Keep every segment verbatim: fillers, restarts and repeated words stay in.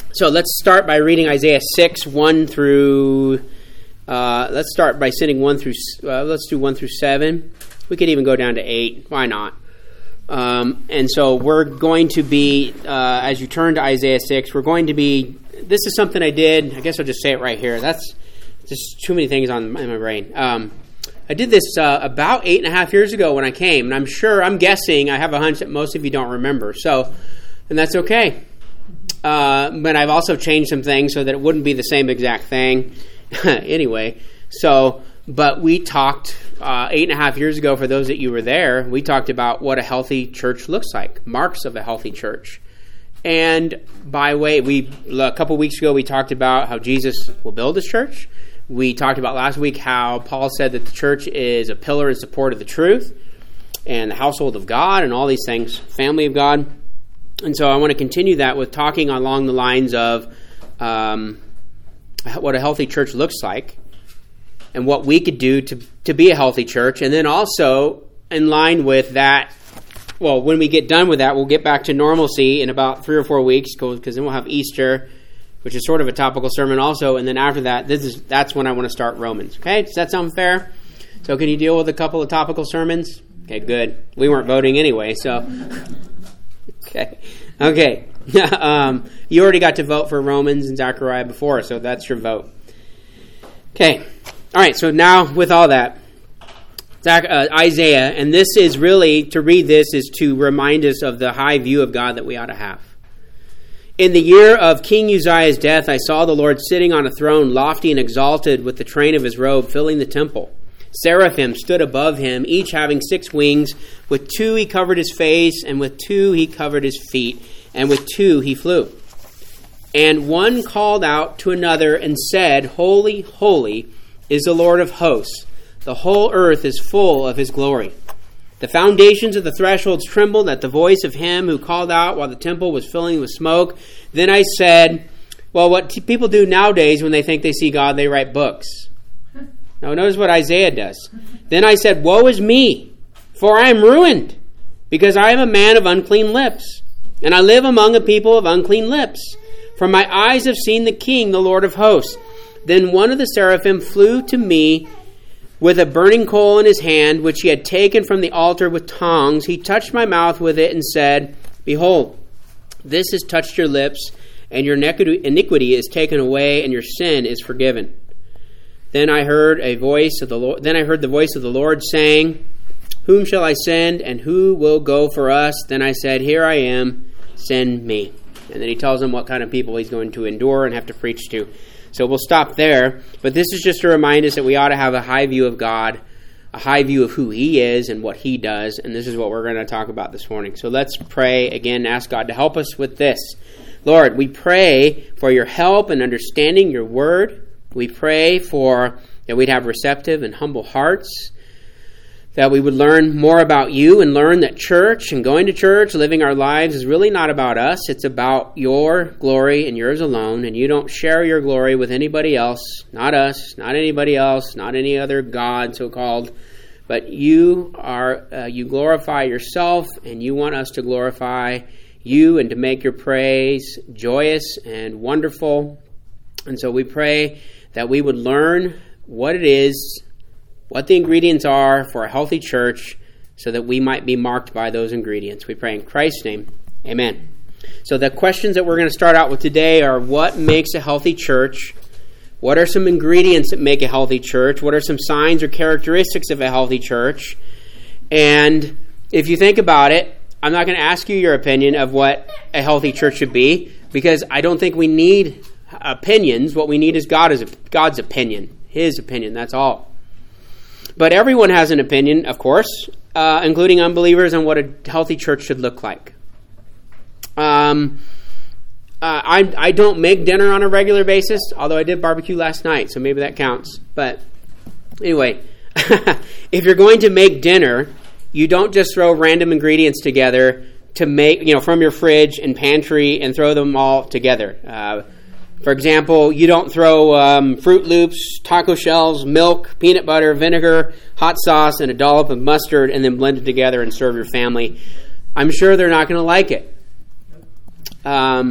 So let's start by reading Isaiah six, one through, uh, let's start by sitting one through, uh, let's do one through seven. We could even go down to eight. Why not? Um, and so we're going to be, uh, as you turn to Isaiah six, we're going to be, this is something I did, I guess I'll just say it right here. That's just too many things on in my brain. Um, I did this uh, about eight and a half years ago when I came, and I'm sure, I'm guessing, I have a hunch that most of you don't remember. So, and that's okay. Uh, but I've also changed some things so that it wouldn't be the same exact thing. Anyway, so, but we talked uh, eight and a half years ago, for those that you were there, we talked about what a healthy church looks like, marks of a healthy church. And by way, we a couple weeks ago, we talked about how Jesus will build his church. We talked about last week how Paul said that the church is a pillar and support of the truth and the household of God and all these things, family of God. And so I want to continue that with talking along the lines of um, what a healthy church looks like and what we could do to, to be a healthy church. And then also in line with that, well, when we get done with that, we'll get back to normalcy in about three or four weeks because then we'll have Easter, which is sort of a topical sermon also. And then after that, this is that's when I want to start Romans. Okay? Does that sound fair? So can you deal with a couple of topical sermons? Okay, good. We weren't voting anyway, so... Okay. Okay. um, you already got to vote for Romans and Zechariah before, so that's your vote. Okay. All right. So now, with all that, Zach, uh, Isaiah, and this is really, to read this is to remind us of the high view of God that we ought to have. In the year of King Uzziah's death, I saw the Lord sitting on a throne, lofty and exalted, with the train of his robe filling the temple. Seraphim stood above him, each having six wings. With two he covered his face, and with two he covered his feet, and with two he flew. And one called out to another and said, Holy, holy is the Lord of hosts. The whole earth is full of his glory. The foundations of the thresholds trembled at the voice of him who called out while the temple was filling with smoke. Then I said, well, what t- people do nowadays when they think they see God, they write books. Now notice what Isaiah does. Then I said, woe is me, for I am ruined, because I am a man of unclean lips, and I live among a people of unclean lips. For my eyes have seen the King, the Lord of hosts. Then one of the seraphim flew to me with a burning coal in his hand, which he had taken from the altar with tongs. He touched my mouth with it and said, Behold, this has touched your lips, and your iniquity is taken away, and your sin is forgiven. Then I heard a voice of the Lord. Then I heard the voice of the Lord saying, Whom shall I send, and who will go for us? Then I said, Here I am, send me. And then he tells them what kind of people he's going to endure and have to preach to. So we'll stop there. But this is just to remind us that we ought to have a high view of God, a high view of who he is and what he does. And this is what we're going to talk about this morning. So let's pray again, ask God to help us with this. Lord, we pray for your help in understanding your word. We pray for that we'd have receptive and humble hearts, that we would learn more about you and learn that church and going to church, living our lives is really not about us. It's about your glory and yours alone, and you don't share your glory with anybody else, not us, not anybody else, not any other God so-called, but you are uh, you glorify yourself, and you want us to glorify you and to make your praise joyous and wonderful. And so we pray that we would learn what it is, what the ingredients are for a healthy church, so that we might be marked by those ingredients. We pray in Christ's name. Amen. So the questions that we're going to start out with today are, what makes a healthy church? What are some ingredients that make a healthy church? What are some signs or characteristics of a healthy church? And if you think about it, I'm not going to ask you your opinion of what a healthy church should be, because I don't think we need opinions. What we need is God is God's opinion, his opinion, that's all. But everyone has an opinion, of course, uh, including unbelievers, on what a healthy church should look like. Um, uh, I, I don't make dinner on a regular basis, although I did barbecue last night, so maybe that counts. But anyway, if you're going to make dinner, you don't just throw random ingredients together to make, you know, from your fridge and pantry and throw them all together. Uh, For example, you don't throw um, Fruit Loops, taco shells, milk, peanut butter, vinegar, hot sauce, and a dollop of mustard and then blend it together and serve your family. I'm sure they're not going to like it. Um,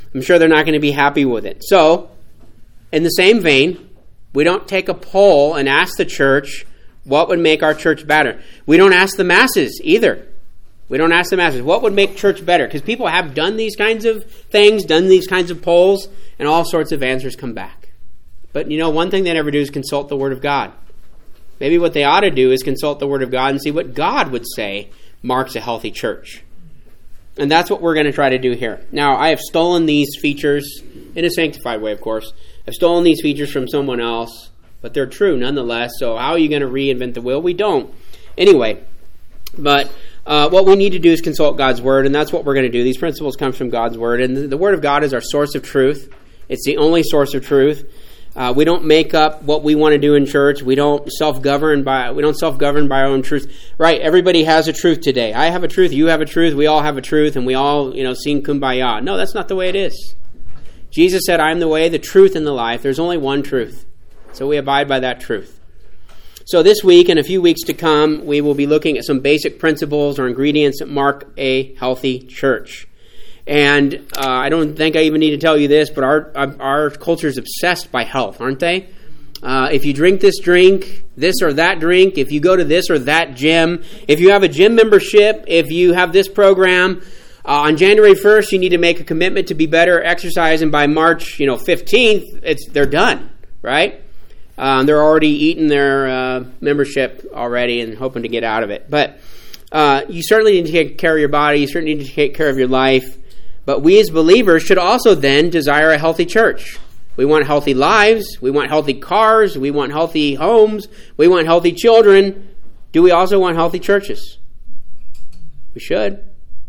I'm sure they're not going to be happy with it. So, in the same vein, we don't take a poll and ask the church what would make our church better. We don't ask the masses either. We don't ask the masses, what would make church better? Because people have done these kinds of things, done these kinds of polls, and all sorts of answers come back. But, you know, one thing they never do is consult the Word of God. Maybe what they ought to do is consult the Word of God and see what God would say marks a healthy church. And that's what we're going to try to do here. Now, I have stolen these features, in a sanctified way, of course. I've stolen these features from someone else, but they're true nonetheless. So how are you going to reinvent the wheel? We don't. Anyway, but uh, what we need to do is consult God's Word, and that's what we're going to do. These principles come from God's Word, and the, the Word of God is our source of truth. It's the only source of truth. Uh, we don't make up what we want to do in church. We don't self-govern by we don't self-govern by our own truth. Right? Everybody has a truth today. I have a truth. You have a truth. We all have a truth, and we all, you know, sing Kumbaya. No, that's not the way it is. Jesus said, "I am the way, the truth, and the life." There's only one truth, so we abide by that truth. So this week and a few weeks to come, we will be looking at some basic principles or ingredients that mark a healthy church. And uh, I don't think I even need to tell you this, but our our culture is obsessed by health, aren't they? Uh, if you drink this drink, this or that drink, if you go to this or that gym, if you have a gym membership, if you have this program, uh, on January first, you need to make a commitment to be better exercise, and by March, you know, fifteenth, it's they're done, right? Um, they're already eating their uh, membership already and hoping to get out of it. But uh, you certainly need to take care of your body. You certainly need to take care of your life. But we as believers should also then desire a healthy church. We want healthy lives. We want healthy cars. We want healthy homes. We want healthy children. Do we also want healthy churches? We should.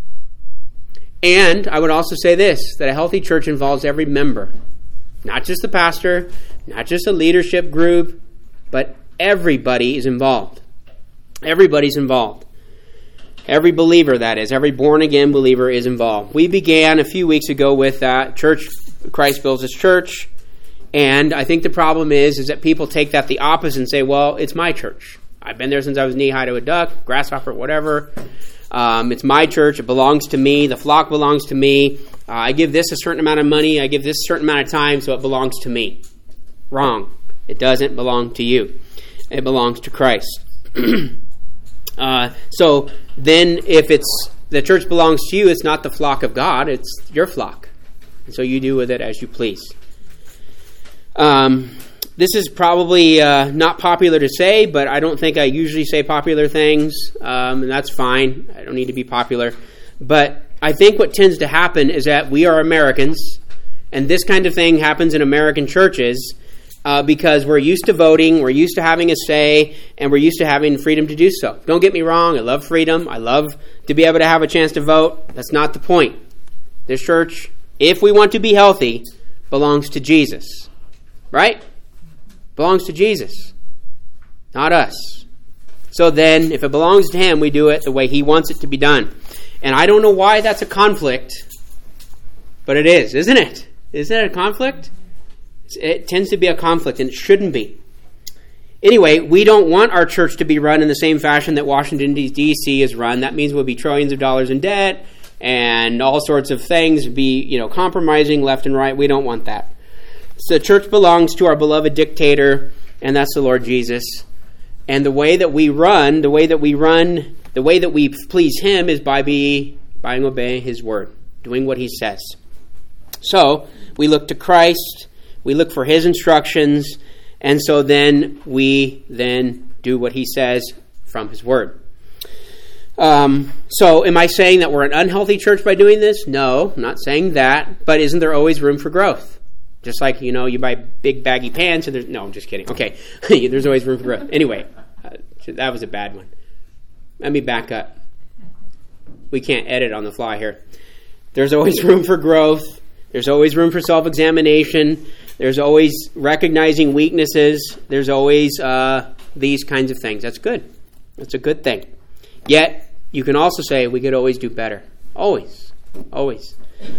And I would also say this, that a healthy church involves every member. Not just the pastor, not just a leadership group, but everybody is involved. Everybody's involved. Every believer, that is, every born-again believer is involved. We began a few weeks ago with that church, Christ builds his church, and I think the problem is, is that people take that the opposite and say, well, it's my church. I've been there since I was knee-high to a duck, grasshopper, whatever. Um, it's my church. It belongs to me. The flock belongs to me. Uh, I give this a certain amount of money. I give this a certain amount of time, so it belongs to me. Wrong. It doesn't belong to you. It belongs to Christ. uh, so then if it's the church belongs to you, it's not the flock of God. It's your flock. And so you do with it as you please. Um, this is probably uh, not popular to say, but I don't think I usually say popular things, um, and that's fine. I don't need to be popular. But I think what tends to happen is that we are Americans, and this kind of thing happens in American churches uh, because we're used to voting, we're used to having a say, and we're used to having freedom to do so. Don't get me wrong, I love freedom. I love to be able to have a chance to vote. That's not the point. This church, if we want to be healthy, belongs to Jesus. Right? Belongs to Jesus, not us. So then, if it belongs to him, we do it the way he wants it to be done. And I don't know why that's a conflict, but it is, isn't it? Isn't it a conflict? It tends to be a conflict, and it shouldn't be. Anyway, we don't want our church to be run in the same fashion that Washington, D C is run. That means we'll be trillions of dollars in debt and all sorts of things, be, you know, compromising left and right. We don't want that. So the church belongs to our beloved dictator, and that's the Lord Jesus. And the way that we run, the way that we run, the way that we please him is by be by obeying his word, doing what he says. So we look to Christ, we look for his instructions, and so then we then do what he says from his word. Um, so am I saying that we're an unhealthy church by doing this? No, I'm not saying that, but isn't there always room for growth? Just like, you know, you buy big baggy pants and there's... No, I'm just kidding. Okay. There's always room for growth. Anyway, uh, that was a bad one. Let me back up. We can't edit on the fly here. There's always room for growth. There's always room for self-examination. There's always recognizing weaknesses. There's always uh, these kinds of things. That's good. That's a good thing. Yet, you can also say we could always do better. Always. Always.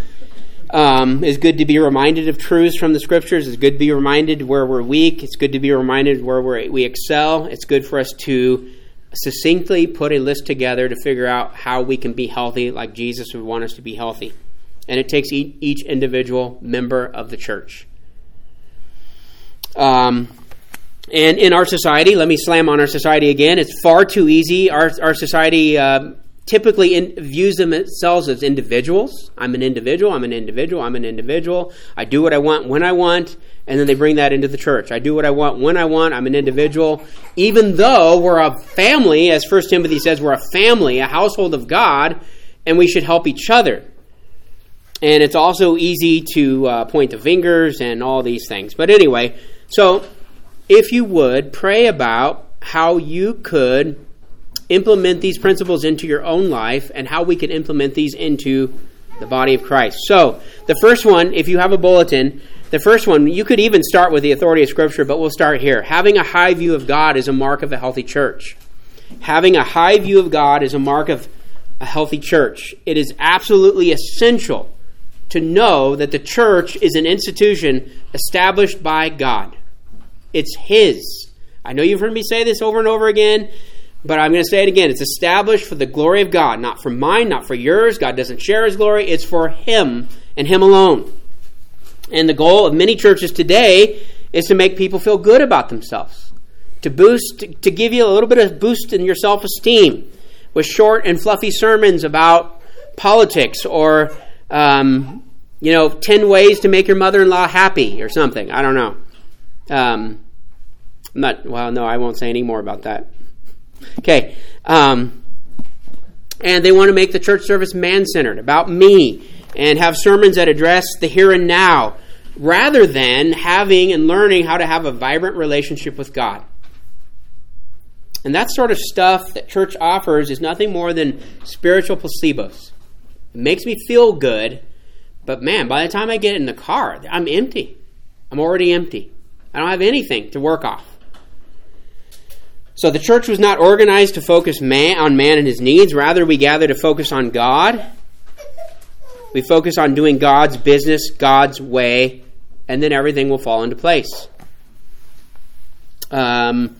Um, it's good to be reminded of truths from the Scriptures. It's good to be reminded where we're weak. It's good to be reminded where we're, we excel. It's good for us to succinctly put a list together to figure out how we can be healthy like Jesus would want us to be healthy. And it takes each, each individual member of the church. Um, and in our society, let me slam on our society again. It's far too easy. Our our society uh, typically in, views themselves as individuals. I'm an individual. I'm an individual. I'm an individual. I do what I want when I want. And then they bring that into the church. I do what I want when I want. I'm an individual. Even though we're a family, as First Timothy says, we're a family, a household of God, and we should help each other. And it's also easy to uh, point the fingers and all these things. But anyway, so if you would, pray about how you could implement these principles into your own life and how we could implement these into the body of Christ. So the first one, if you have a bulletin, the first one, you could even start with the authority of Scripture, but we'll start here. Having a high view of God is a mark of a healthy church. Having a high view of God is a mark of a healthy church. It is absolutely essential to know that the church is an institution established by God. It's His. I know you've heard me say this over and over again, but I'm going to say it again. It's established for the glory of God, not for mine, not for yours. God doesn't share His glory. It's for Him and Him alone. And the goal of many churches today is to make people feel good about themselves, to boost, to give you a little bit of boost in your self-esteem with short and fluffy sermons about politics or, um, you know, ten ways to make your mother-in-law happy or something. I don't know. Um, I'm not, well, no, I won't say any more about that. Okay. Um, and they want to make the church service man-centered, about me, and have sermons that address the here and now, rather than having and learning how to have a vibrant relationship with God. And that sort of stuff that church offers is nothing more than spiritual placebos. It makes me feel good, but man, by the time I get in the car, I'm empty. I'm already empty. I don't have anything to work off. So the church was not organized to focus man on man and his needs. Rather, we gather to focus on God. We focus on doing God's business, God's way, and then everything will fall into place. Um,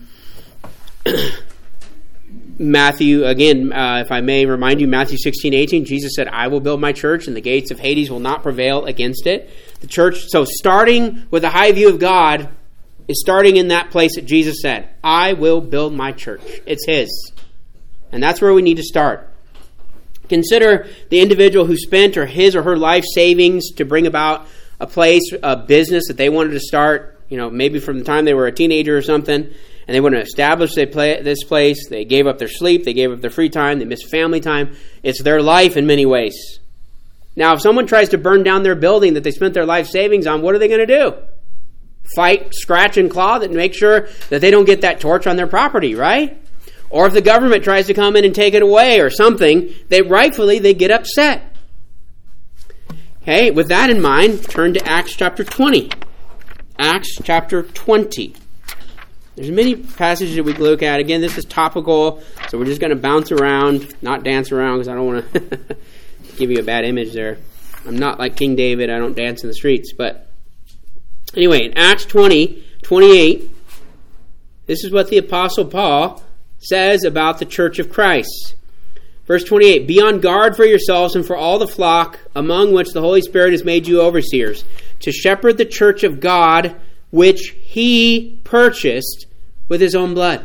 Matthew, again, uh, if I may remind you, Matthew sixteen eighteen, Jesus said, I will build my church, and the gates of Hades will not prevail against it. The church, so starting with a high view of God is starting in that place that Jesus said, I will build my church. It's His. And that's where we need to start. Consider the individual who spent or his or her life savings to bring about a place, a business that they wanted to start, you know, maybe from the time they were a teenager or something, and they wanted to establish this place. They gave up their sleep, they gave up their free time, they missed family time. It's their life in many ways. Now, if someone tries to burn down their building that they spent their life savings on, what are they going to do? Fight, scratch, and claw to make sure that they don't get that torch on their property, right? Or if the government tries to come in and take it away or something, they rightfully, they get upset. Okay, with that in mind, turn to Acts chapter twenty. Acts chapter twenty. There's many passages that we can look at. Again, this is topical, so we're just going to bounce around, not dance around, because I don't want to give you a bad image there. I'm not like King David. I don't dance in the streets. But anyway, in Acts twenty, twenty-eight, this is what the Apostle Paul says about the church of Christ. Verse twenty-eight, be on guard for yourselves and for all the flock among which the Holy Spirit has made you overseers, to shepherd the church of God, which He purchased with His own blood.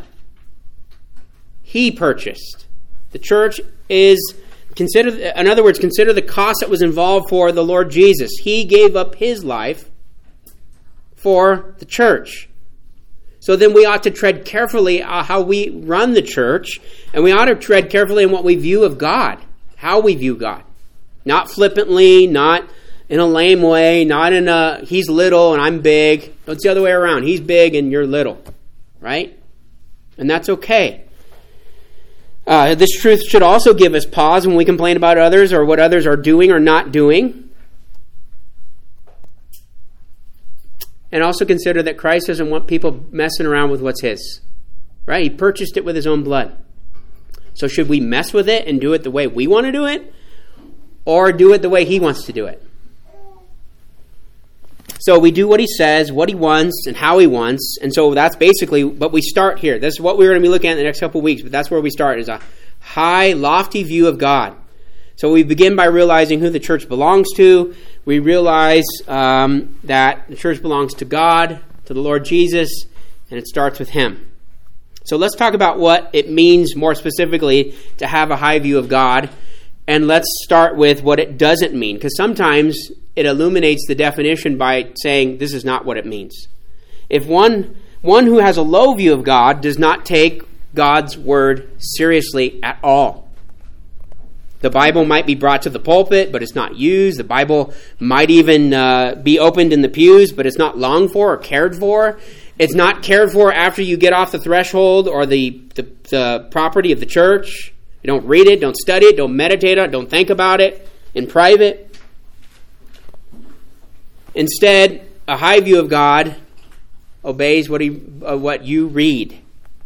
He purchased. The church is, consider, in other words, consider the cost that was involved for the Lord Jesus. He gave up His life for the church. So then we ought to tread carefully uh, how we run the church, and we ought to tread carefully in what we view of God, how we view God. Not flippantly, not in a lame way, not in a, He's little and I'm big. No, it's the other way around. He's big and you're little, right? And that's okay. Uh, this truth should also give us pause when we complain about others or what others are doing or not doing. And also consider that Christ doesn't want people messing around with what's His. Right? He purchased it with His own blood. So should we mess with it and do it the way we want to do it? Or do it the way He wants to do it? So we do what He says, what He wants, and how He wants. And so that's basically, but we start here. This is what we're going to be looking at in the next couple of weeks. But that's where we start, is a high, lofty view of God. So we begin by realizing who the church belongs to. We realize um, that the church belongs to God, to the Lord Jesus, and it starts with him. So let's talk about what it means more specifically to have a high view of God. And let's start with what it doesn't mean, because sometimes it illuminates the definition by saying this is not what it means. If one, one who has a low view of God does not take God's word seriously at all. The Bible might be brought to the pulpit, but it's not used. The Bible might even uh, be opened in the pews, but it's not longed for or cared for. It's not cared for after you get off the threshold or the, the, the property of the church. You don't read it, don't study it, don't meditate on it, don't think about it in private. Instead, a high view of God obeys what, he, uh, what you read.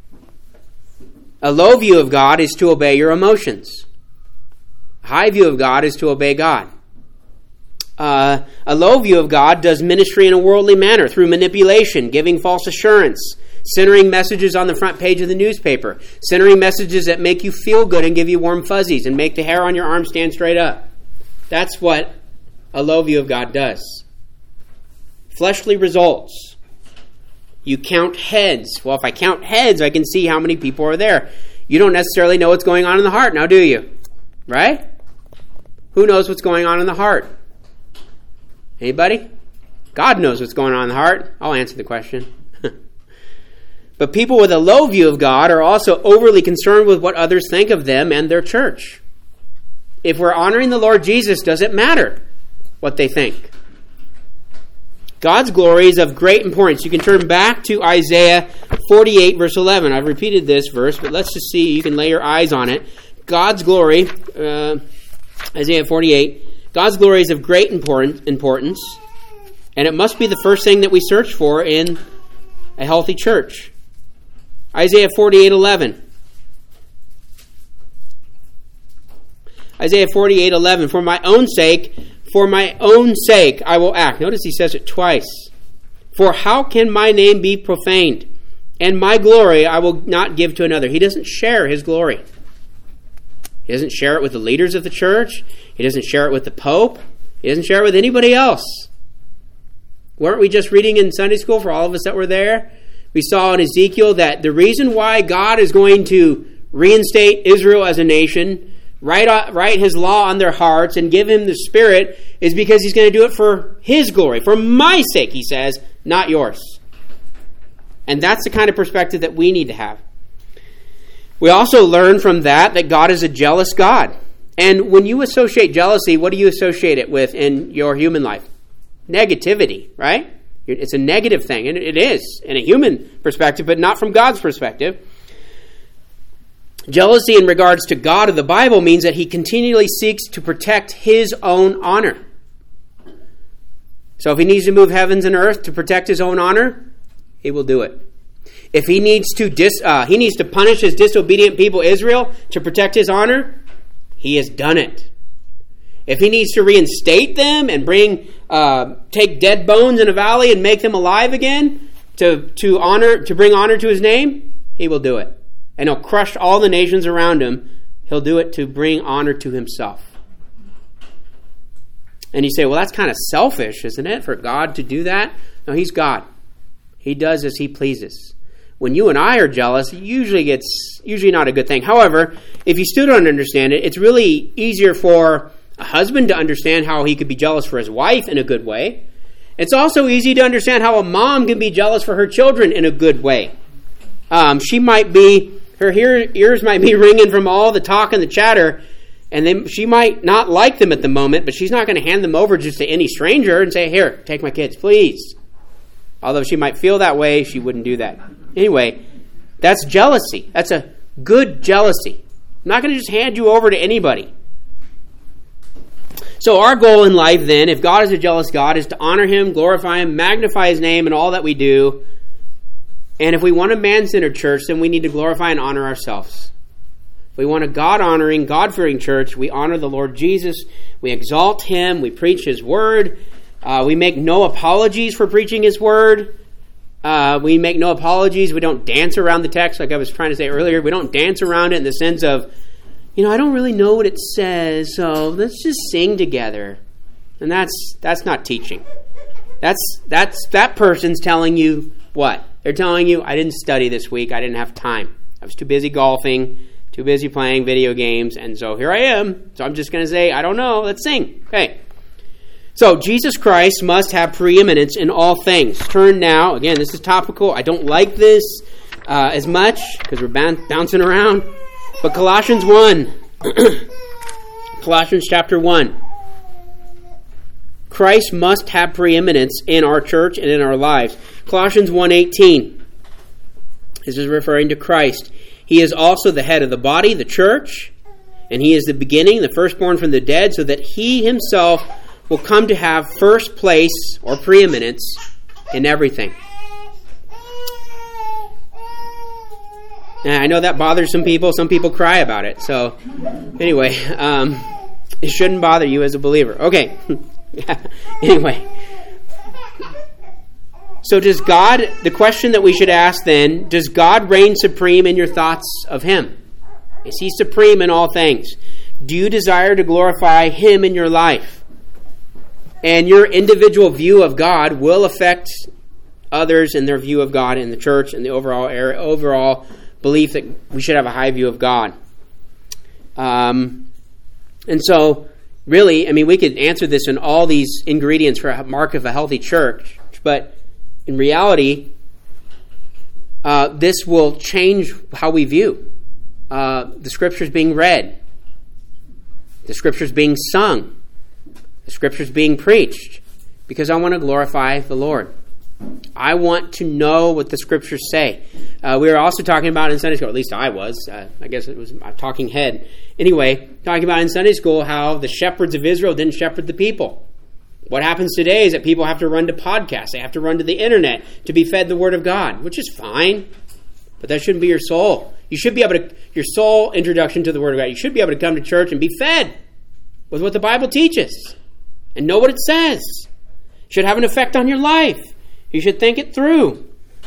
A low view of God is to obey your emotions. A high view of God is to obey God. Uh, a low view of God does ministry in a worldly manner through manipulation, giving false assurance, centering messages on the front page of the newspaper, centering messages that make you feel good and give you warm fuzzies and make the hair on your arm stand straight up. That's what a low view of God does. Fleshly results. You count heads. Well, if I count heads, I can see how many people are there. You don't necessarily know what's going on in the heart, now do you? Right? Who knows what's going on in the heart? Anybody? God knows what's going on in the heart. I'll answer the question. But people with a low view of God are also overly concerned with what others think of them and their church. If we're honoring the Lord Jesus, does it matter what they think? God's glory is of great importance. You can turn back to Isaiah forty-eight, verse eleven. I've repeated this verse, but let's just see. You can lay your eyes on it. God's glory, uh, Isaiah forty-eight, God's glory is of great importance, and it must be the first thing that we search for in a healthy church. Isaiah forty-eight eleven. Isaiah forty-eight eleven. For my own sake, for my own sake I will act. Notice he says it twice. For how can my name be profaned? And my glory I will not give to another. He doesn't share his glory. He doesn't share it with the leaders of the church. He doesn't share it with the Pope. He doesn't share it with anybody else. Weren't we just reading in Sunday school for all of us that were there? We saw in Ezekiel that the reason why God is going to reinstate Israel as a nation, write, write his law on their hearts, and give him the Spirit is because he's going to do it for his glory. For my sake, he says, not yours. And that's the kind of perspective that we need to have. We also learn from that that God is a jealous God. And when you associate jealousy, what do you associate it with in your human life? Negativity, right? It's a negative thing, and it is in a human perspective, but not from God's perspective. Jealousy in regards to God of the Bible means that he continually seeks to protect his own honor. So if he needs to move heavens and earth to protect his own honor, he will do it. If he needs to dis, uh, he needs to punish his disobedient people Israel to protect his honor, he has done it. If he needs to reinstate them and bring uh, take dead bones in a valley and make them alive again to to honor to bring honor to his name, he will do it. And he'll crush all the nations around him. He'll do it to bring honor to himself. And you say, well, that's kind of selfish, isn't it, for God to do that? No, he's God. He does as he pleases. When you and I are jealous, it usually gets usually not a good thing. However, if you still don't understand it, it's really easier for a husband to understand how he could be jealous for his wife in a good way. It's also easy to understand how a mom can be jealous for her children in a good way. Um, she might be, her ears might be ringing from all the talk and the chatter, and then she might not like them at the moment, but she's not going to hand them over just to any stranger and say, here, take my kids, please. Although she might feel that way, she wouldn't do that. Anyway, that's jealousy. That's a good jealousy. I'm not going to just hand you over to anybody. So our goal in life then, if God is a jealous God, is to honor him, glorify him, magnify his name in all that we do. And if we want a man-centered church, then we need to glorify and honor ourselves. If we want a God-honoring, God-fearing church, we honor the Lord Jesus. We exalt him. We preach his word. Uh, we make no apologies for preaching his word. Uh, we make no apologies. We don't dance around the text, like I was trying to say earlier. We don't dance around it in the sense of, you know, I don't really know what it says, so let's just sing together. And that's that's not teaching. That's that's that person's telling you what? They're telling you, I didn't study this week. I didn't have time. I was too busy golfing, too busy playing video games, and so here I am. So I'm just going to say, I don't know. Let's sing. Okay. So Jesus Christ must have preeminence in all things. Turn now. Again, this is topical. I don't like this uh, as much because we're b- bouncing around. But Colossians one. Colossians chapter one. Christ must have preeminence in our church and in our lives. Colossians one eighteen. This is referring to Christ. He is also the head of the body, the church, and he is the beginning, the firstborn from the dead, so that he himself will come to have first place or preeminence in everything. Now, I know that bothers some people. Some people cry about it. So, anyway, um, it shouldn't bother you as a believer. Okay. Anyway. So does God, the question that we should ask then, does God reign supreme in your thoughts of him? Is he supreme in all things? Do you desire to glorify him in your life? And your individual view of God will affect others in their view of God in the church and the overall area, overall belief that we should have a high view of God. Um, and so, really, I mean, we could answer this in all these ingredients for a mark of a healthy church, but in reality, uh, this will change how we view uh, the Scriptures being read, the Scriptures being sung, the Scriptures being preached, because I want to glorify the Lord. I want to know what the Scriptures say. Uh, we were also talking about in Sunday school, at least I was, uh, I guess it was a talking head. Anyway, talking about in Sunday school how the shepherds of Israel didn't shepherd the people. What happens today is that people have to run to podcasts. They have to run to the internet to be fed the Word of God, which is fine. But that shouldn't be your soul. You should be able to, your soul introduction to the Word of God, you should be able to come to church and be fed with what the Bible teaches and know what it says. It should have an effect on your life. You should think it through.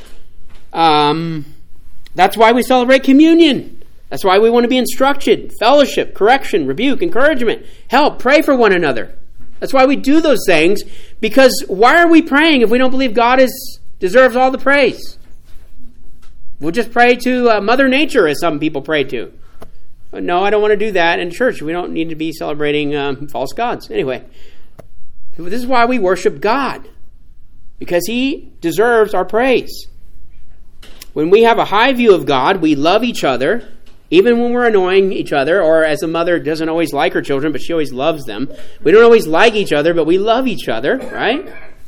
Um, that's why we celebrate communion. That's why we want to be instructed, fellowship, correction, rebuke, encouragement, help, pray for one another. That's why we do those things, because why are we praying if we don't believe God is deserves all the praise? We'll just pray to uh, Mother Nature, as some people pray to. But no, I don't want to do that in church. We don't need to be celebrating um, false gods. Anyway, this is why we worship God, because he deserves our praise. When we have a high view of God, we love each other, even when we're annoying each other, or as a mother doesn't always like her children, but she always loves them. We don't always like each other, but we love each other, right?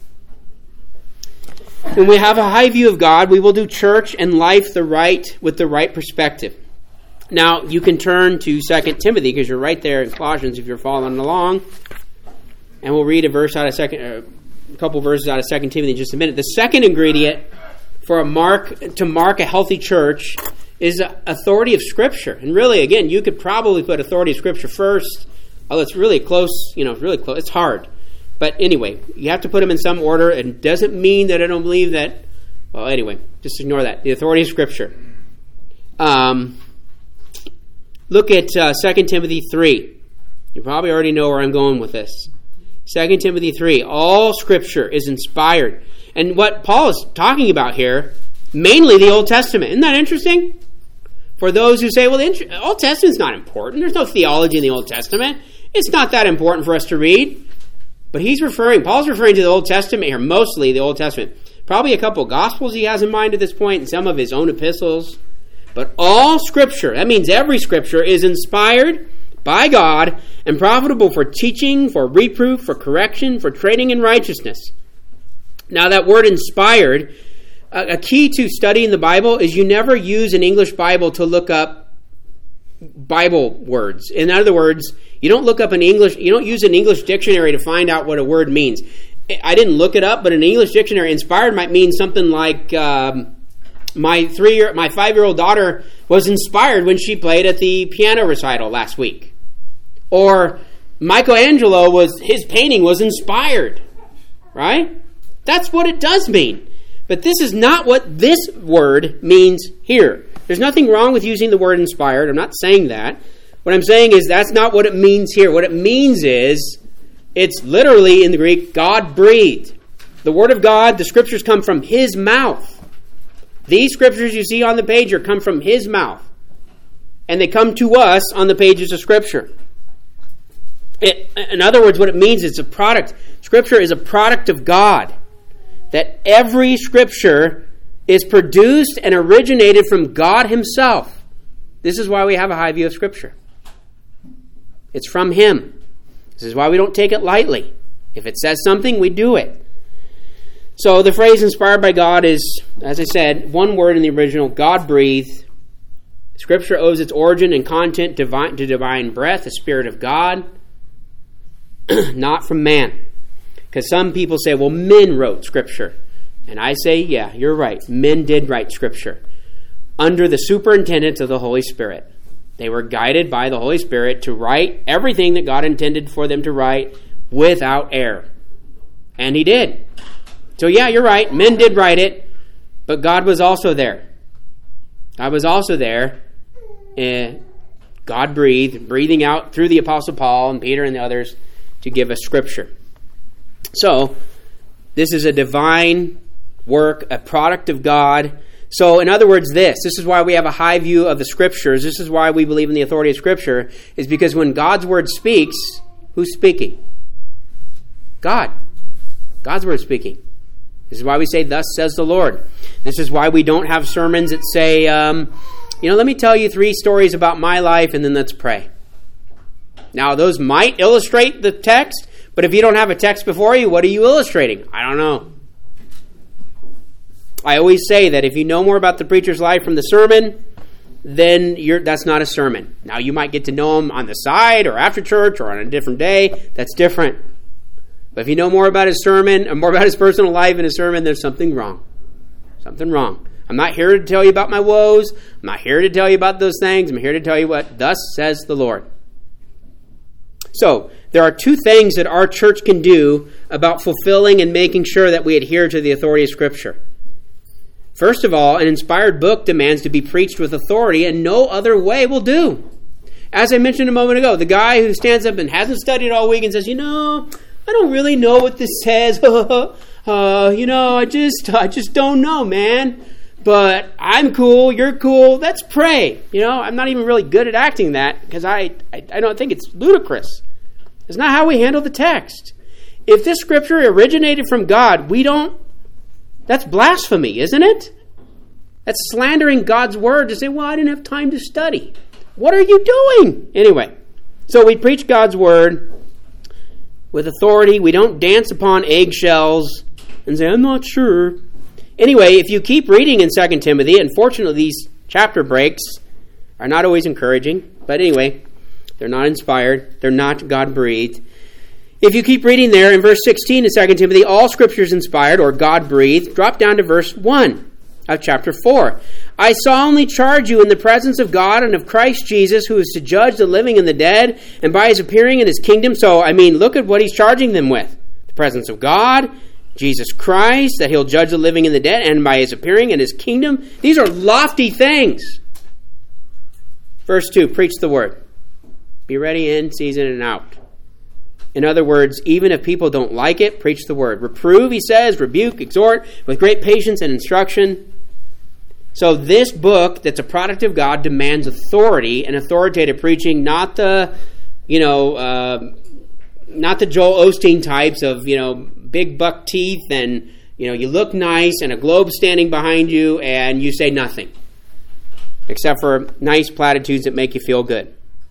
When we have a high view of God, we will do church and life the right with the right perspective. Now, you can turn to Second Timothy, because you're right there in Colossians if you're following along. And we'll read a verse out of second, uh, a couple verses out of Second Timothy in just a minute. The second ingredient for a mark to mark a healthy church is authority of Scripture. And really, again, you could probably put authority of Scripture first. Oh, it's really close. You know, it's really close. It's hard. But anyway, you have to put them in some order. It doesn't mean that I don't believe that. Well, anyway, just ignore that. The authority of Scripture. Um, look at uh, Second Timothy three. You probably already know where I'm going with this. Second Timothy three. All Scripture is inspired. And what Paul is talking about here, mainly the Old Testament. Isn't that interesting? For those who say, well, the Old Testament's not important. There's no theology in the Old Testament. It's not that important for us to read. But he's referring, Paul's referring to the Old Testament here, mostly the Old Testament. Probably a couple of Gospels he has in mind at this point, and some of his own epistles. But all Scripture, that means every Scripture, is inspired by God and profitable for teaching, for reproof, for correction, for training in righteousness. Now that word inspired, a key to studying the Bible is you never use an English Bible to look up Bible words. In other words, you don't look up an English, you don't use an English dictionary to find out what a word means. I didn't look it up, but an English dictionary, inspired might mean something like um, my three year, my five year old daughter was inspired when she played at the piano recital last week, or Michelangelo was his painting was inspired, right? That's what it does mean. But this is not what this word means here. There's nothing wrong with using the word inspired. I'm not saying that. What I'm saying is that's not what it means here. What it means is, it's literally in the Greek, God-breathed. The Word of God, the Scriptures come from His mouth. These Scriptures you see on the page here come from His mouth. And they come to us on the pages of Scripture. It, in other words, what it means is it's a product. Scripture is a product of God. That every Scripture is produced and originated from God Himself. This is why we have a high view of Scripture. It's from Him. This is why we don't take it lightly. If it says something, we do it. So the phrase inspired by God is, as I said, one word in the original, God-breathed. Scripture owes its origin and content divine, to divine breath, the Spirit of God, not from man. Because some people say, well, men wrote Scripture. And I say, yeah, you're right. Men did write Scripture under the superintendence of the Holy Spirit. They were guided by the Holy Spirit to write everything that God intended for them to write without error. And He did. So yeah, you're right. Men did write it, but God was also there. God was also there. And God breathed, breathing out through the Apostle Paul and Peter and the others to give us Scripture. So, this is a divine work, a product of God. So, in other words, this, this is why we have a high view of the Scriptures. This is why we believe in the authority of Scripture, is because when God's Word speaks, who's speaking? God. God's Word is speaking. This is why we say, thus says the Lord. This is why we don't have sermons that say, um, you know, let me tell you three stories about my life and then let's pray. Now, those might illustrate the text, but if you don't have a text before you, what are you illustrating? I don't know. I always say that if you know more about the preacher's life from the sermon, then you're, that's not a sermon. Now, you might get to know him on the side or after church or on a different day. That's different. But if you know more about his sermon or more about his personal life in his sermon, there's something wrong. Something wrong. I'm not here to tell you about my woes. I'm not here to tell you about those things. I'm here to tell you what thus says the Lord. So, there are two things that our church can do about fulfilling and making sure that we adhere to the authority of Scripture. First of all, an inspired book demands to be preached with authority, and no other way will do. As I mentioned a moment ago, the guy who stands up and hasn't studied all week and says, you know, I don't really know what this says. uh, you know, I just, I just don't know, man. But I'm cool, you're cool, let's pray. You know, I'm not even really good at acting that because I, I, I don't think it's ludicrous. It's not how we handle the text. If this Scripture originated from God, we don't, that's blasphemy, isn't it? That's slandering God's Word to say, well, I didn't have time to study. What are you doing? Anyway, so we preach God's Word with authority. We don't dance upon eggshells and say, I'm not sure. Anyway, if you keep reading in Second Timothy, unfortunately these chapter breaks are not always encouraging, but anyway, they're not inspired. They're not God-breathed. If you keep reading there in verse sixteen of Second Timothy, all Scripture is inspired or God-breathed. Drop down to verse one of chapter four. I solemnly charge you in the presence of God and of Christ Jesus, who is to judge the living and the dead, and by his appearing in his kingdom. So, I mean, look at what he's charging them with. The presence of God, Jesus Christ, that he'll judge the living and the dead, and by his appearing in his kingdom. These are lofty things. Verse two, preach the word. Be ready in season and out. In other words, even if people don't like it, preach the word. Reprove, he says, rebuke, exhort, with great patience and instruction. So this book that's a product of God demands authority and authoritative preaching, not the, you know, uh, not the Joel Osteen types of, you know, big buck teeth and, you know, you look nice and a globe standing behind you and you say nothing. Except for nice platitudes that make you feel good.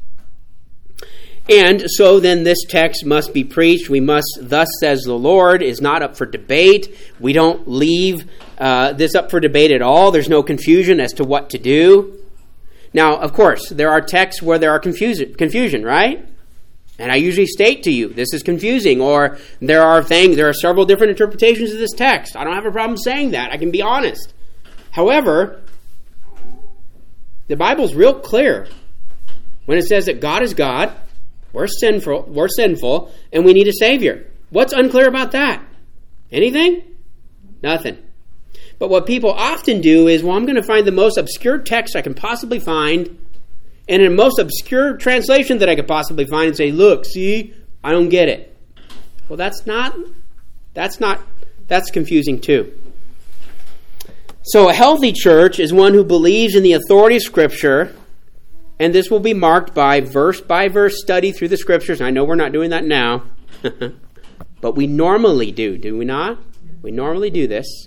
And so then this text must be preached. We must, thus says the Lord, is not up for debate. We don't leave uh, this up for debate at all. There's no confusion as to what to do. Now, of course, there are texts where there are confusion, confusion, right? And I usually state to you, this is confusing, or there are things, there are several different interpretations of this text. I don't have a problem saying that. I can be honest. However, the Bible's real clear when it says that God is God. We're sinful, we're sinful, and we need a Savior. What's unclear about that? Anything? Nothing. But what people often do is, well, I'm going to find the most obscure text I can possibly find, and in the most obscure translation that I could possibly find and say, look, see, I don't get it. Well, that's not, that's not, that's confusing too. So a healthy church is one who believes in the authority of Scripture, and this will be marked by verse-by-verse study through the Scriptures. I know we're not doing that now, but we normally do, do we not? We normally do this.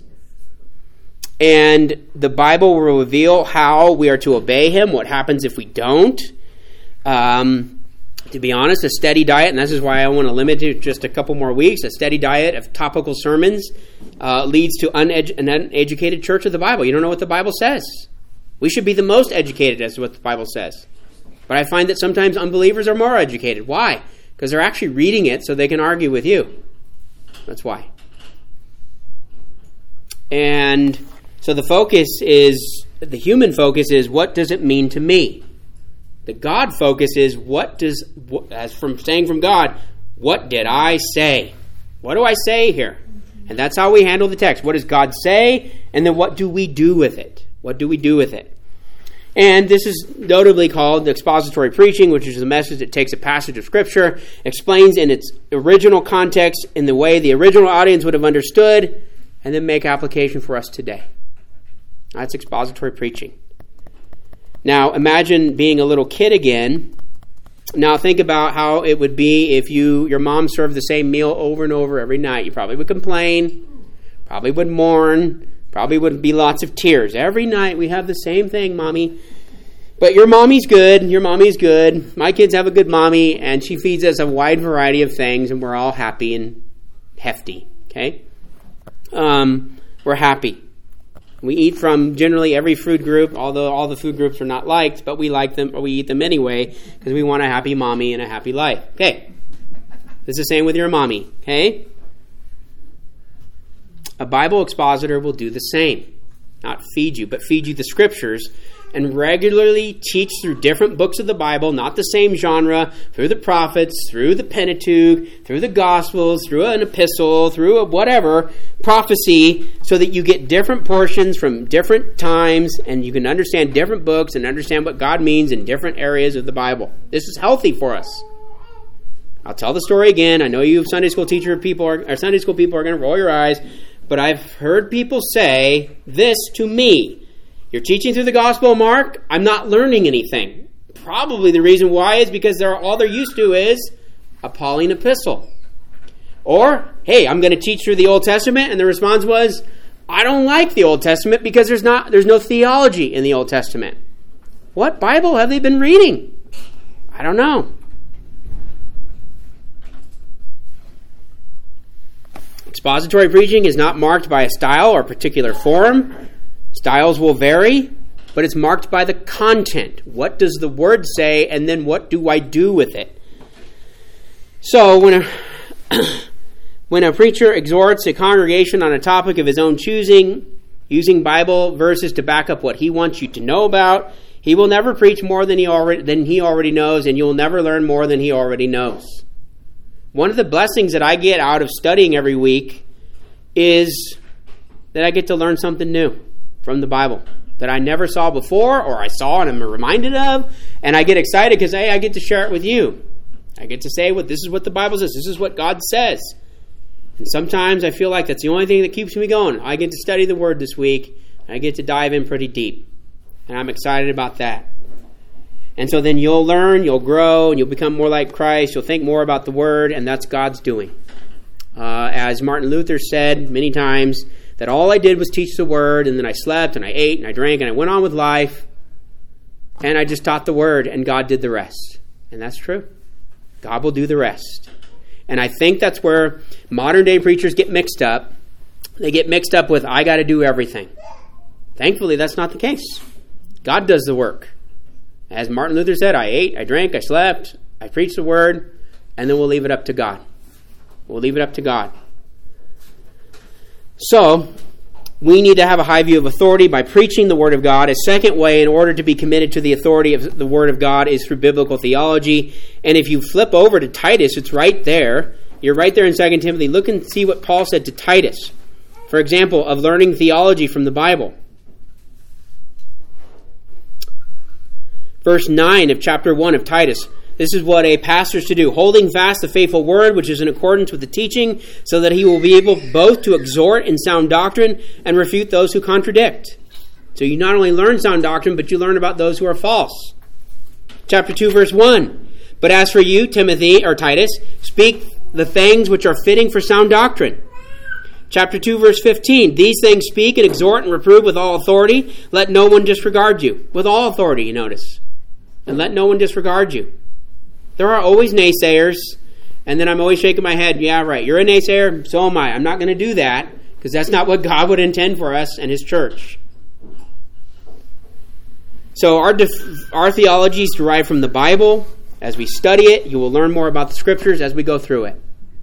And the Bible will reveal how we are to obey Him, what happens if we don't. Um, to be honest, a steady diet, and this is why I want to limit it to just a couple more weeks, a steady diet of topical sermons uh, leads to unedu- an uneducated church of the Bible. You don't know what the Bible says. We should be the most educated as to what the Bible says. But I find that sometimes unbelievers are more educated. Why? Because they're actually reading it so they can argue with you. That's why. And so the focus is, the human focus is, what does it mean to me? The God focus is, what does, as from saying from God, what did I say? What do I say here? And that's how we handle the text. What does God say? And then what do we do with it? What do we do with it? And this is notably called expository preaching, which is a message that takes a passage of Scripture, explains in its original context, in the way the original audience would have understood, and then make application for us today. That's expository preaching. Now, imagine being a little kid again. Now, think about how it would be if you your mom served the same meal over and over every night. You probably would complain, probably would mourn, probably would be lots of tears. Every night we have the same thing, Mommy. But your mommy's good, your mommy's good. My kids have a good mommy, and she feeds us a wide variety of things, and we're all happy and hefty, okay? Um, we're happy. We eat from generally every food group, although all the food groups are not liked, but we like them, or we eat them anyway, because we want a happy mommy and a happy life. Okay. It's the same with your mommy, okay? A Bible expositor will do the same. Not feed you, but feed you the Scriptures, and regularly teach through different books of the Bible, not the same genre, through the prophets, through the Pentateuch, through the Gospels, through an epistle, through a whatever, prophecy, so that you get different portions from different times, and you can understand different books and understand what God means in different areas of the Bible. This is healthy for us. I'll tell the story again. I know you Sunday school teacher people are, or Sunday school people are going to roll your eyes, but I've heard people say this to me. You're teaching through the Gospel of Mark, I'm not learning anything. Probably the reason why is because they're all they're used to is a Pauline epistle. Or, hey, I'm going to teach through the Old Testament, and the response was, I don't like the Old Testament because there's not there's no theology in the Old Testament. What Bible have they been reading? I don't know. Expository preaching is not marked by a style or particular form. Styles will vary, but it's marked by the content. What does the Word say, and then what do I do with it? So when a, when a preacher exhorts a congregation on a topic of his own choosing, using Bible verses to back up what he wants you to know about, he will never preach more than he already, than he already knows, and you'll never learn more than he already knows. One of the blessings that I get out of studying every week is that I get to learn something new from the Bible that I never saw before, or I saw and I'm reminded of, and I get excited because, hey, I get to share it with you. I get to say, what this is what the Bible says. This is what God says. And sometimes I feel like that's the only thing that keeps me going. I get to study the Word this week, and I get to dive in pretty deep. And I'm excited about that. And so then you'll learn, you'll grow, and you'll become more like Christ. You'll think more about the Word, and that's God's doing. Uh, as Martin Luther said many times, that all I did was teach the Word, and then I slept, and I ate, and I drank, and I went on with life, and I just taught the Word, and God did the rest. And that's true. God will do the rest. And I think that's where modern-day preachers get mixed up. They get mixed up with, I got to do everything. Thankfully, that's not the case. God does the work. As Martin Luther said, I ate, I drank, I slept, I preached the Word, and then we'll leave it up to God. We'll leave it up to God. So, we need to have a high view of authority by preaching the Word of God. A second way, in order to be committed to the authority of the Word of God, is through biblical theology. And if you flip over to Titus, it's right there. You're right there in Second Timothy. Look and see what Paul said to Titus. For example, of learning theology from the Bible. Verse nine of chapter one of Titus. This is what a pastor is to do, holding fast the faithful word, which is in accordance with the teaching, so that he will be able both to exhort in sound doctrine and refute those who contradict. So you not only learn sound doctrine, but you learn about those who are false. Chapter two, verse one. But as for you, Timothy, or Titus, speak the things which are fitting for sound doctrine. Chapter two, verse fifteen. These things speak and exhort and reprove with all authority. Let no one disregard you. With all authority, you notice. And let no one disregard you. There are always naysayers, and then I'm always shaking my head. Yeah, right. You're a naysayer, so am I. I'm not going to do that, because that's not what God would intend for us and His church. So our def- our theology is derived from the Bible. As we study it, you will learn more about the Scriptures as we go through it.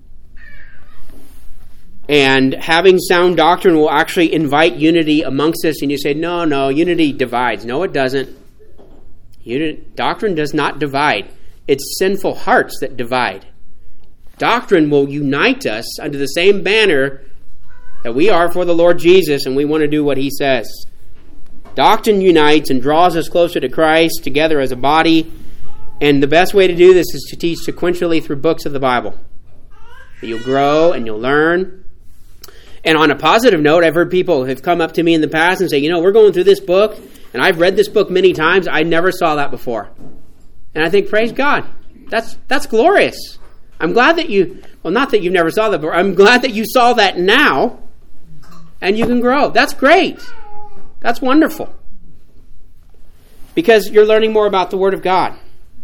And having sound doctrine will actually invite unity amongst us. And you say, no, no, unity divides. No, it doesn't. Unity, doctrine does not divide. It's sinful hearts that divide. Doctrine will unite us under the same banner that we are for the Lord Jesus, and we want to do what He says. Doctrine unites and draws us closer to Christ together as a body. And the best way to do this is to teach sequentially through books of the Bible. You'll grow and you'll learn. And on a positive note, I've heard people have come up to me in the past and say, you know, we're going through this book, and I've read this book many times. I never saw that before. And I think, praise God. That's that's glorious. I'm glad that you, well, not that you never saw that before. I'm glad that you saw that now, and you can grow. That's great. That's wonderful. Because you're learning more about the Word of God.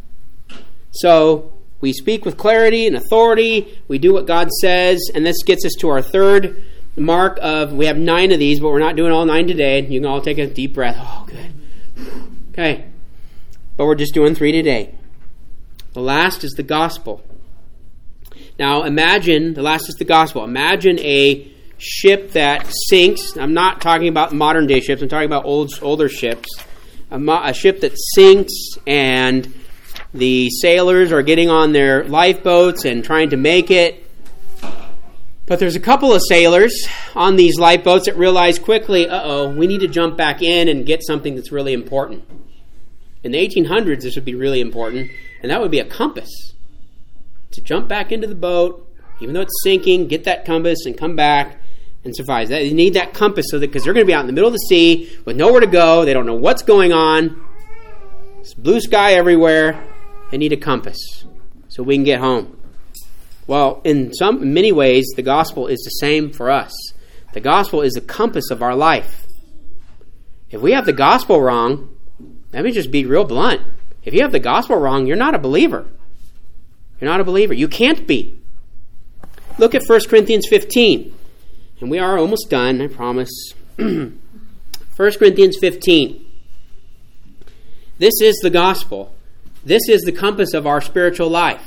So we speak with clarity and authority. We do what God says. And this gets us to our third mark of, we have nine of these, but we're not doing all nine today. You can all take a deep breath. Oh, good. Okay. But we're just doing three today. The last is the gospel. Now imagine, the last is the gospel. Imagine a ship that sinks. I'm not talking about modern day ships. I'm talking about old, older ships. A, mo- a ship that sinks, and the sailors are getting on their lifeboats and trying to make it. But there's a couple of sailors on these lifeboats that realize quickly, uh-oh, we need to jump back in and get something that's really important. In the eighteen hundreds, this would be really important, and that would be a compass. To jump back into the boat, even though it's sinking, get that compass and come back and survive. They need that compass so that, because they're going to be out in the middle of the sea with nowhere to go. They don't know what's going on. It's blue sky everywhere. They need a compass so we can get home. Well, in some in many ways, the gospel is the same for us. The gospel is the compass of our life. If we have the gospel wrong, let me just be real blunt. If you have the gospel wrong, you're not a believer. You're not a believer. You can't be. Look at First Corinthians fifteen. And we are almost done, I promise. First Corinthians fifteen. This is the gospel. This is the compass of our spiritual life.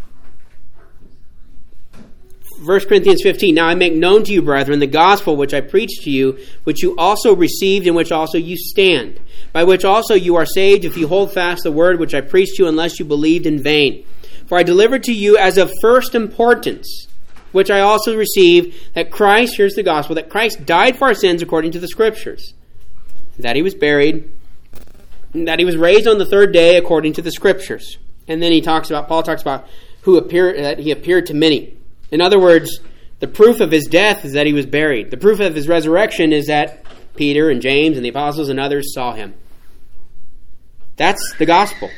First Corinthians fifteen. Now I make known to you, brethren, the gospel which I preached to you, which you also received, in which also you stand, by which also you are saved, if you hold fast the word which I preached to you, unless you believed in vain. For I delivered to you as of first importance, which I also received, that Christ, here's the gospel, that Christ died for our sins according to the Scriptures, that He was buried, and that He was raised on the third day according to the Scriptures. And then he talks about, Paul talks about who appeared, that He appeared to many. In other words, the proof of His death is that He was buried. The proof of His resurrection is that Peter and James and the apostles and others saw Him. That's the gospel.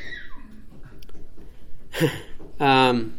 um,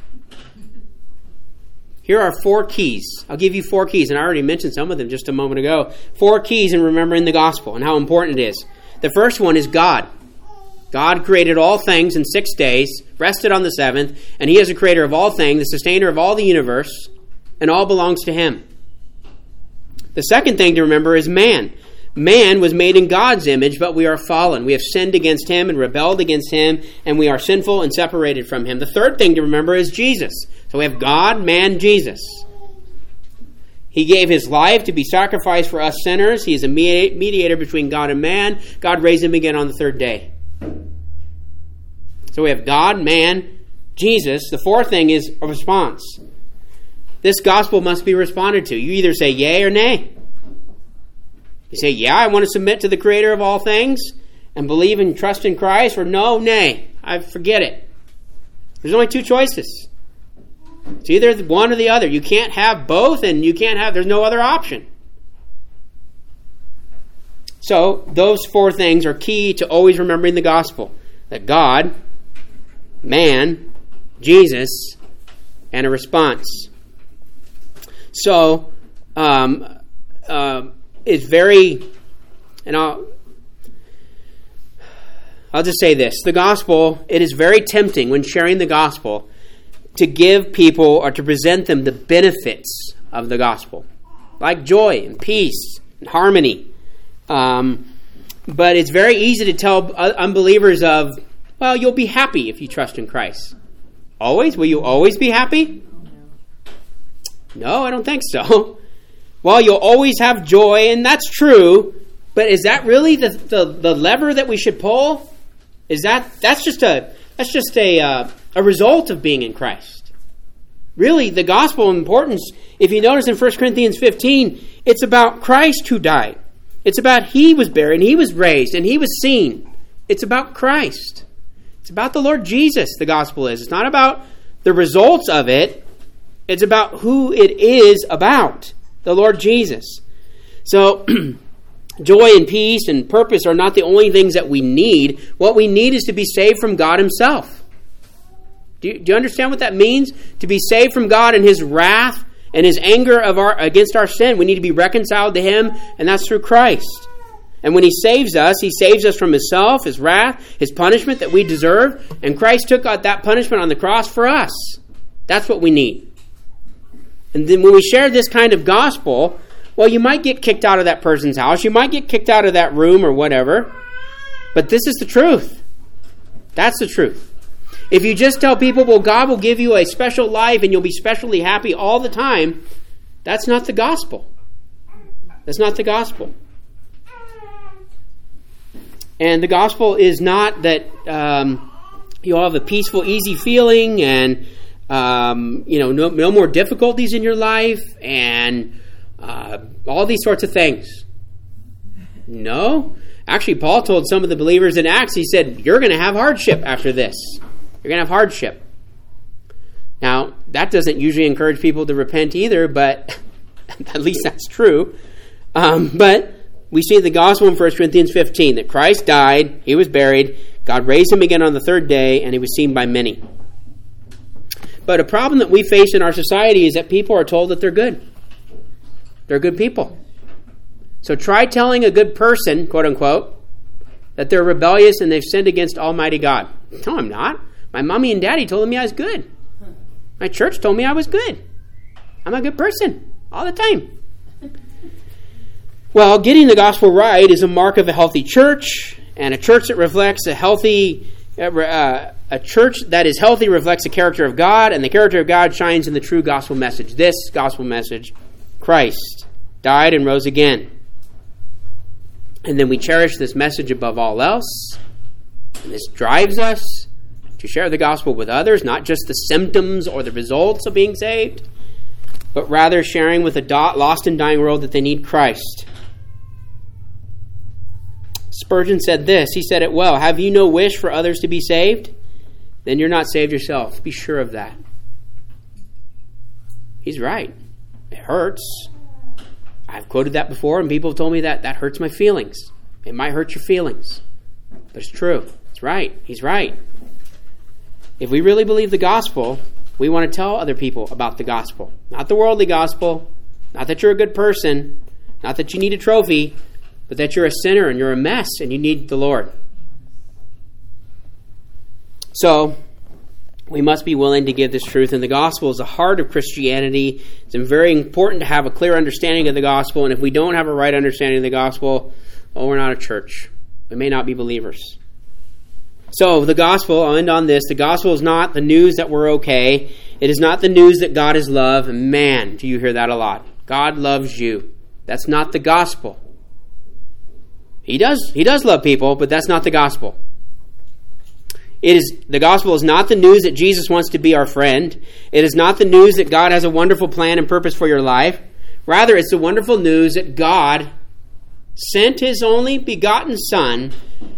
here are four keys. I'll give you four keys, and I already mentioned some of them just a moment ago. Four keys in remembering the gospel and how important it is. The first one is God. God created all things in six days, rested on the seventh, and He is the creator of all things, the sustainer of all the universe, and all belongs to Him. The second thing to remember is man. Man was made in God's image, but we are fallen. We have sinned against Him and rebelled against Him, and we are sinful and separated from Him. The third thing to remember is Jesus. So we have God, man, Jesus. He gave His life to be sacrificed for us sinners. He is a mediator between God and man. God raised Him again on the third day. So we have God, man, Jesus. The fourth thing is a response. This gospel must be responded to. You either say yay or nay. You say, yeah, I want to submit to the creator of all things, and believe and trust in Christ, or no, nay, I forget it. There's only two choices. It's either one or the other. You can't have both, and you can't have, there's no other option. So, those four things are key to always remembering the gospel. That God, man, Jesus, and a response. So, um, uh, it's very, and I'll, I'll just say this. The gospel, it is very tempting when sharing the gospel to give people or to present them the benefits of the gospel. Like joy and peace and harmony. Um, but it's very easy to tell unbelievers of, well, you'll be happy if you trust in Christ. Always? Will you always be happy? No, I don't think so. Well, you'll always have joy, and that's true, but is that really the, the, the lever that we should pull? Is that, that's just a, that's just a, uh, a result of being in Christ. Really, the gospel importance, if you notice in First Corinthians fifteen, it's about Christ who died. It's about he was buried, and he was raised, and he was seen. It's about Christ. It's about the Lord Jesus, the gospel is. It's not about the results of it. It's about who it is about, the Lord Jesus. So, joy and peace and purpose are not the only things that we need. What we need is to be saved from God himself. Do you, do you understand what that means? To be saved from God and his wrath and his anger of our against our sin. We need to be reconciled to him, and that's through Christ. And when he saves us, he saves us from himself, his wrath, his punishment that we deserve. And Christ took out that punishment on the cross for us. That's what we need. And then when we share this kind of gospel, well, you might get kicked out of that person's house. You might get kicked out of that room or whatever. But this is the truth. That's the truth. If you just tell people, well, God will give you a special life and you'll be specially happy all the time, that's not the gospel. That's not the gospel. And the gospel is not that um, you'll have a peaceful, easy feeling and um, you know, no, no more difficulties in your life and uh, all these sorts of things. No. Actually, Paul told some of the believers in Acts, he said, you're going to have hardship after this. You're going to have hardship. Now, that doesn't usually encourage people to repent either, but at least that's true. Um, but we see the gospel in First Corinthians fifteen, that Christ died, he was buried, God raised him again on the third day, and he was seen by many. But a problem that we face in our society is that people are told that they're good. They're good people. So try telling a good person, quote unquote, that they're rebellious and they've sinned against Almighty God. No, I'm not. My mommy and daddy told me I was good. My church told me I was good. I'm a good person all the time. Well, getting the gospel right is a mark of a healthy church, and a church that reflects a healthy, uh, a church that is healthy reflects the character of God, and the character of God shines in the true gospel message. This gospel message, Christ died and rose again. And then we cherish this message above all else, and this drives us to share the gospel with others, not just the symptoms or the results of being saved, but rather sharing with a lost and dying world that they need Christ. Spurgeon said this, he said it well, have you no wish for others to be saved? Then you're not saved yourself. Be sure of that. He's right. It hurts. I've quoted that before, and people have told me that that hurts my feelings. It might hurt your feelings. But it's true. It's right. He's right. If we really believe the gospel, we want to tell other people about the gospel. Not the worldly gospel. Not that you're a good person. Not that you need a trophy. But that you're a sinner and you're a mess and you need the Lord. So, we must be willing to give this truth. And the gospel is the heart of Christianity. It's very important to have a clear understanding of the gospel. And if we don't have a right understanding of the gospel, well, we're not a church. We may not be believers. So, the gospel, I'll end on this. The gospel is not the news that we're okay. It is not the news that God is love. And man, do you hear that a lot. God loves you. That's not the gospel. He does, he does love people, but that's not the gospel. It is, the gospel is not the news that Jesus wants to be our friend. It is not the news that God has a wonderful plan and purpose for your life. Rather, it's the wonderful news that God sent his only begotten Son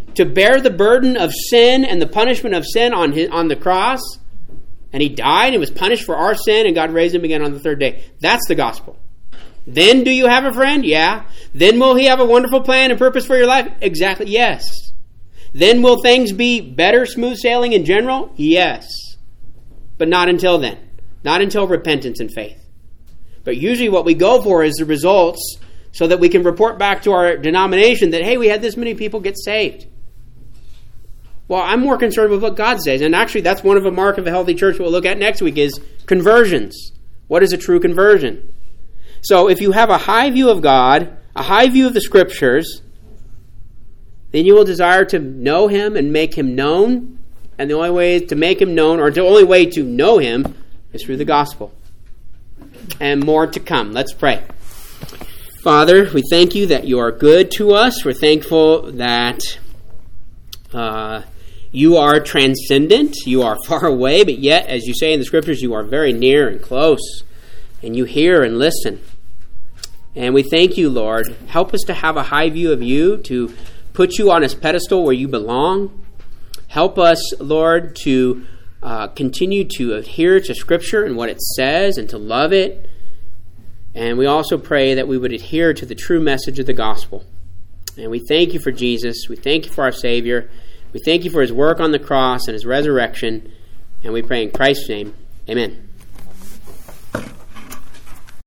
to bear the burden of sin and the punishment of sin on his, on the cross. And he died and was punished for our sin, and God raised him again on the third day. That's the gospel. Then do you have a friend? Yeah. Then will he have a wonderful plan and purpose for your life? Exactly, yes. Then will things be better, smooth sailing in general? Yes. But not until then. Not until repentance and faith. But usually what we go for is the results so that we can report back to our denomination that, hey, we had this many people get saved. Well, I'm more concerned with what God says. And actually, that's one of the mark of a healthy church we'll look at next week is conversions. What is a true conversion? So if you have a high view of God, a high view of the Scriptures, then you will desire to know Him and make Him known. And the only way to make Him known, or the only way to know Him, is through the gospel. And more to come. Let's pray. Father, we thank you that you are good to us. We're thankful that uh, you are transcendent. You are far away, but yet, as you say in the Scriptures, you are very near and close. And you hear and listen. And we thank you, Lord. Help us to have a high view of you, to put you on a pedestal where you belong. Help us, Lord, to uh, continue to adhere to Scripture and what it says and to love it. And we also pray that we would adhere to the true message of the gospel. And we thank you for Jesus. We thank you for our Savior. We thank you for his work on the cross and his resurrection. And we pray in Christ's name. Amen.